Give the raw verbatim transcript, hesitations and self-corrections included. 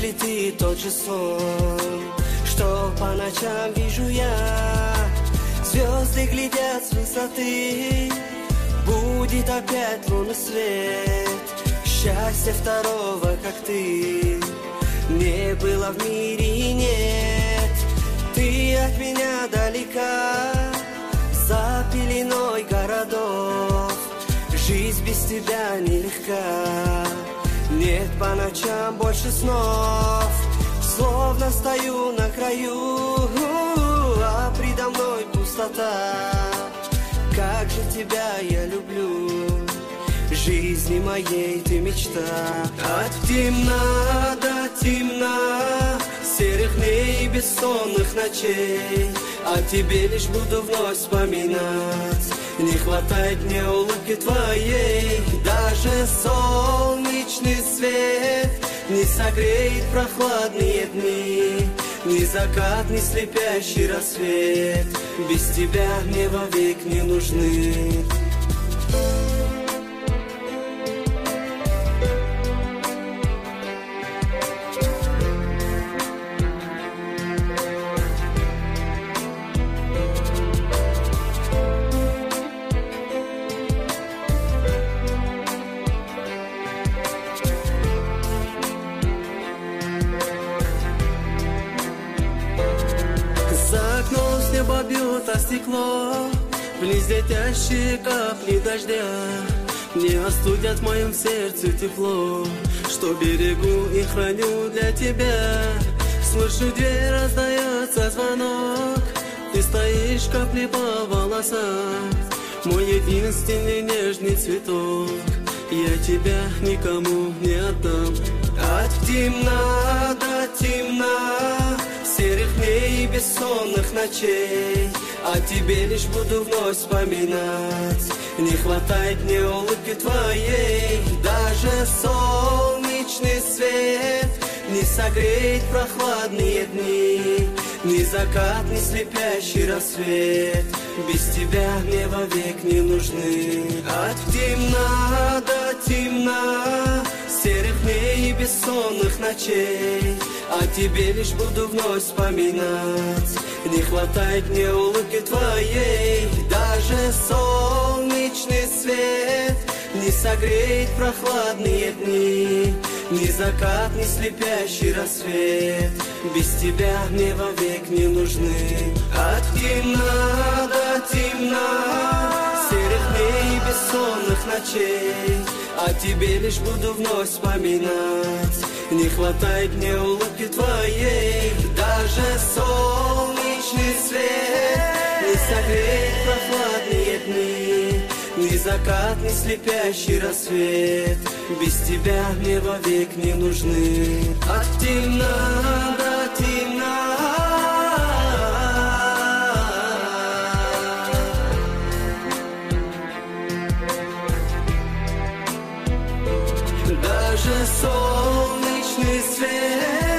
ли ты тот же сон, что по ночам вижу я? Звезды глядят с высоты, будет опять лунный свет. Счастья второго, как ты, не было в мире и нет. Ты от меня далека, за пеленой городов. Жизнь без тебя нелегка, нет по ночам больше снов. Словно стою на краю, а предо мной пустота. Как же тебя я люблю, жизни моей ты мечта. От темна до темна, серых дней и бессонных ночей, о тебе лишь буду вновь вспоминать. Не хватает мне улыбки твоей, даже солнечный свет не согреет прохладные дни, ни закат, ни слепящий рассвет без тебя мне вовек не нужны. Бьют о стекло, вниз летящие капли дождя не остудят в моем сердце тепло, что берегу и храню для тебя. Слышу, дверь, раздается звонок, ты стоишь, капли по волосам, мой единственный нежный цветок, я тебя никому не отдам. От темна до темна, серых дней и бессонных ночей, о тебе лишь буду вновь вспоминать. Не хватает мне улыбки твоей, даже солнечный свет не согреет прохладные дни, ни закат, ни слепящий рассвет без тебя мне вовек не нужны. От темна до темна, серых дней и бессонных ночей, о тебе лишь буду вновь вспоминать. Не хватает мне улыбки твоей, даже солнечный свет не согреет прохладные дни, ни закат, ни слепящий рассвет без тебя мне вовек не нужны. От темна до темна, серых дней и бессонных ночей, о тебе лишь буду вновь вспоминать. Не хватает мне улыбки твоей, даже солнечный свет не согреет прохладные дни, ни закат, ни слепящий рассвет без тебя мне вовек не нужны. От темна до темна, даже солнечный свет